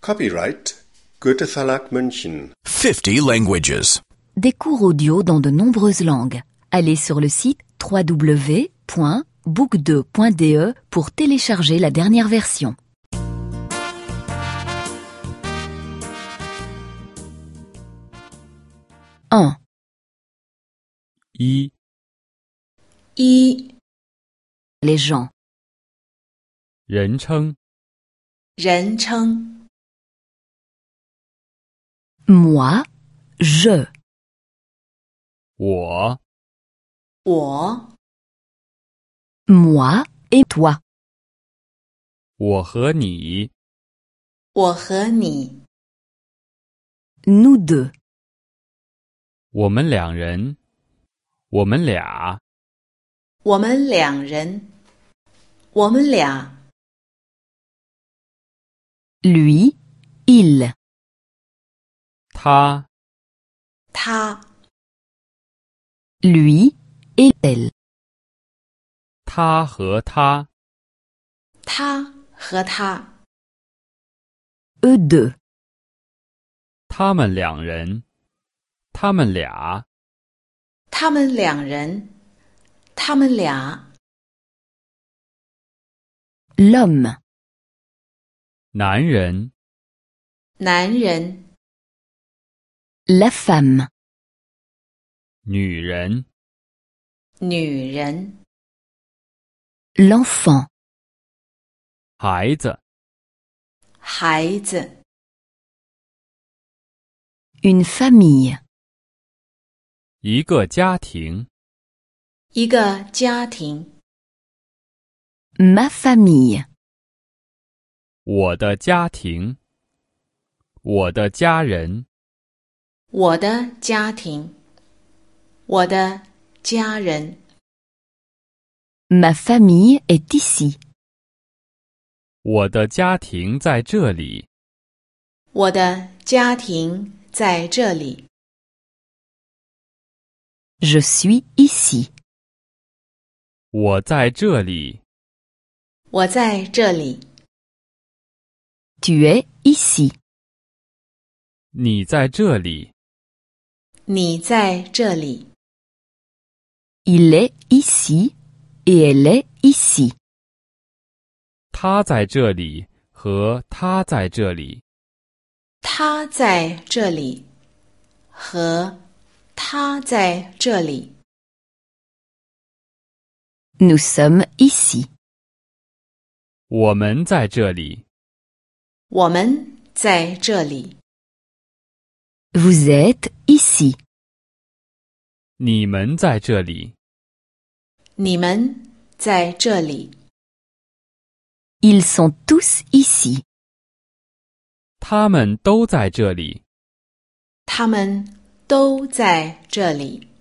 Copyright Goethe Verlag München. 50 languages. Des cours audio dans de nombreuses langues. Allez sur le site www.book2.de pour télécharger la dernière version. 1. 一 Les gens. 人称 Moi, je. 我 Moi et toi. 我和你 Nous deux. 我们两人我们俩 Lui, il. 他 Lui et elle. 他和他 Eux deux. 他们两人他们俩 L'homme. 男人 La femme. 女人 L'enfant. 孩子 Une famille. 一个家庭 Ma famille. 我的家庭我的家人 Ma famille est ici. 我的家庭在这里 Je suis ici. 我在这里 Tu es ici. 你在这里 Il est ici et elle est ici. 他在这里和他在这里 Nous sommes ici. 我们在这里 Vous êtes ici. 你们在这里 Ils sont tous ici. 他们都在这里他们都在这里。